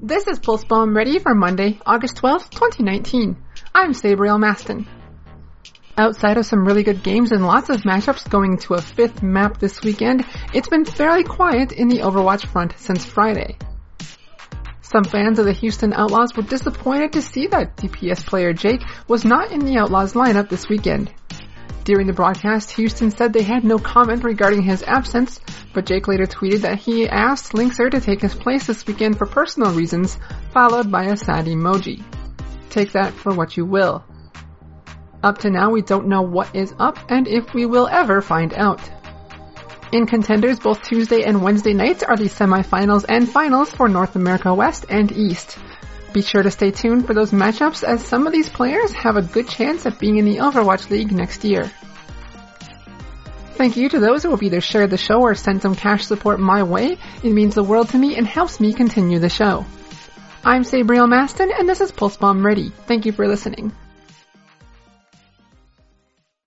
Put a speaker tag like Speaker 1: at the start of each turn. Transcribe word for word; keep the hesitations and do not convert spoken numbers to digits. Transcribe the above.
Speaker 1: This is Pulse Bomb ready for Monday, August twelfth, twenty nineteen. I'm Sabriel Maston. Outside of some really good games and lots of matchups going to a fifth map this weekend, it's been fairly quiet in the Overwatch front since Friday. Some fans of the Houston Outlaws were disappointed to see that D P S player Jake was not in the Outlaws lineup this weekend. During the broadcast, Houston said they had no comment regarding his absence, but Jake later tweeted that he asked Linkzr to take his place this weekend for personal reasons, followed by a sad emoji. Take that for what you will. Up to now, we don't know what is up and if we will ever find out. In contenders, both Tuesday and Wednesday nights are the semifinals and finals for North America West and East. Be sure to stay tuned for those matchups as some of these players have a good chance of being in the Overwatch League next year. Thank you to those who have either shared the show or sent some cash support my way. It means the world to me and helps me continue the show. I'm Sabriel Maston and this is Pulse Bomb Ready. Thank you for listening.